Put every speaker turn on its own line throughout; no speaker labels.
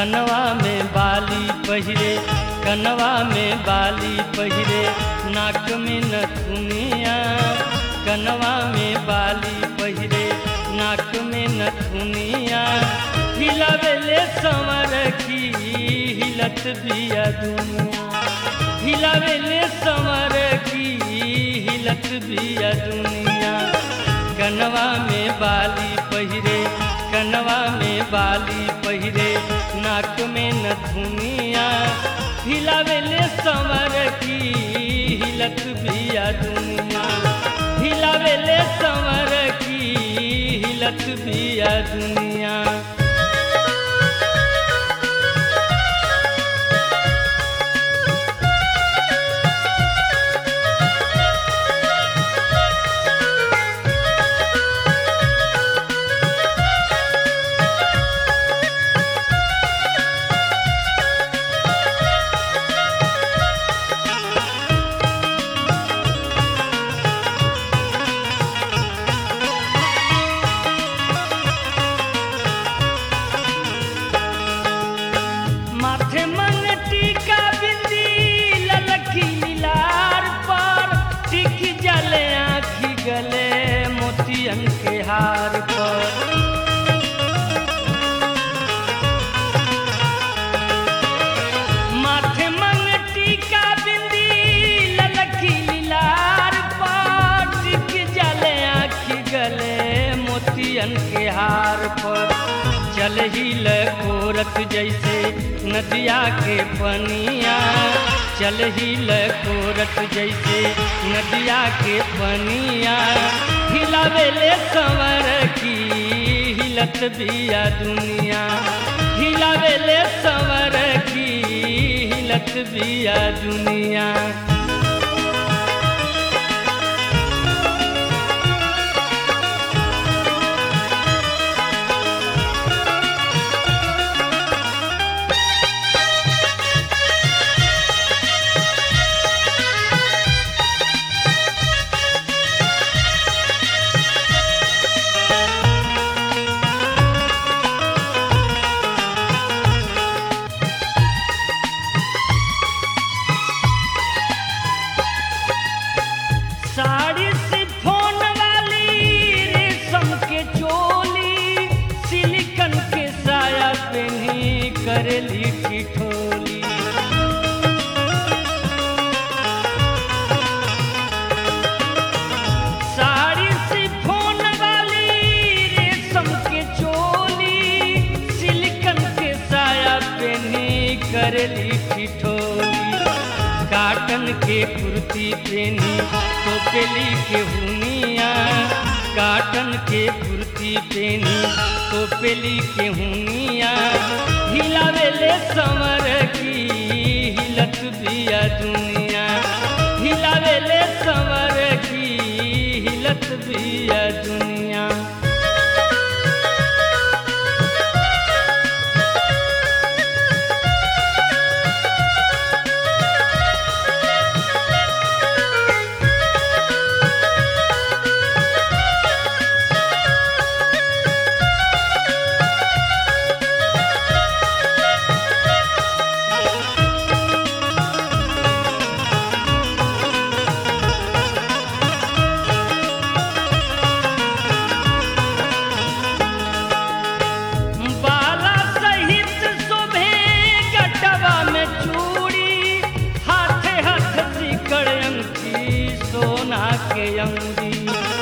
कनवा में बाली पहिरे, कनवा में बाली पहिरे, नाक में नथुनिया। कनवा में बाली पहिरे, नाक में नथुनिया। हिलावेले संवर की हिलत बिया दुनिया, हिलावेले संवर की हिलत बिया दुनिया। कनवा में बाली पहिरे, कनवा में बाली पहिरे, नाक में नथुनिया। हिलावेले संवर की हिलत बिया दुनिया, हिलावेले संवर की हिलत बिया दुनिया। के हार पर माथे मंगटी का बिंदी ललकी लीलार पर, टिक जले आँखी गले मोतियन के हार पर। चल ही लकोरत जैसे नदिया के पनिया, चल ही लकोरत जैसे नदिया के पनिया। हिलावेले संवर की हिलत बिया दुनिया, हिलावेले संवर की हिलत बिया दुनिया। साड़ी सिफोन वाली रेशम के चोली, सिलिकन के साया पहनी करेली ठिठोली। साड़ी सिफोन वाली रेशम के चोली, सिलिकन के साया पहनी करेली ठिठोली। काटन के कुर्ती पहनी टोपेली के हुनिया, काटन के कुर्ती पहनी टोपेली के हुनिया। हिलावेले संवर की हिलत बिया दुनिया, हिलावेले संवर की हिलत बिया दुनिया। के अंगी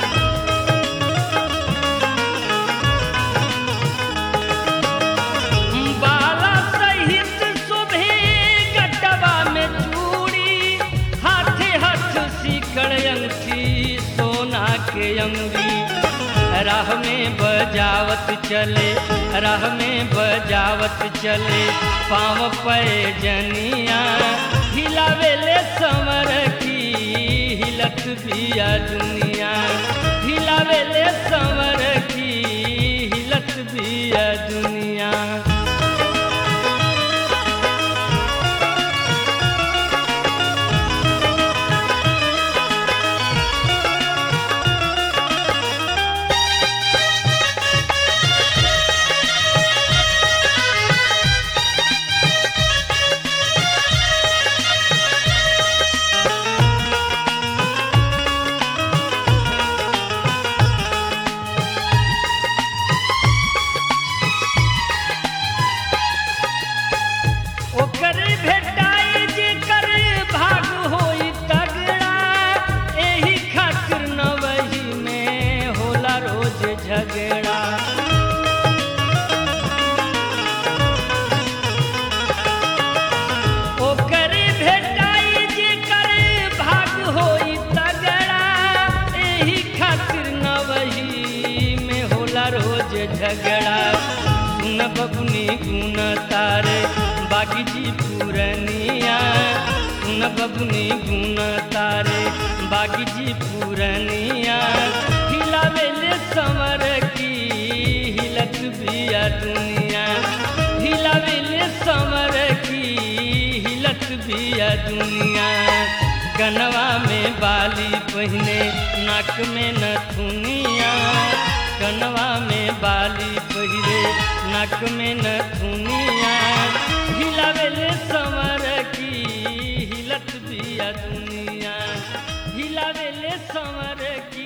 बाला सहित शोभे गटवा में चूड़ी, हाथे हाथ सिकड़ अंगठी सोना के अंगी। राह में बजावत चले, राह में बजावत चले पाँव पे जनिया। हिलावेले संवर की हिलत बिया दुनिया, हिलावेले संवर की हिलत बिया दुनिया। रोज झगड़ा। सुन बबुनी गुन तारे बागी जी पूरनिया, सुन बबुनी गुन तारे बागी जी पूरनिया। हिलावेले समर की हिलत बिया दुनिया, हिलावेले समर की हिलत बिया दुनिया। कनवा में बाली पहिने नाक में नथुनिया, कनवा में बाली पहिरे नाक में नथुनिया। हिलावेले समर की हिलत बिया दुनिया, हिलावेले समर की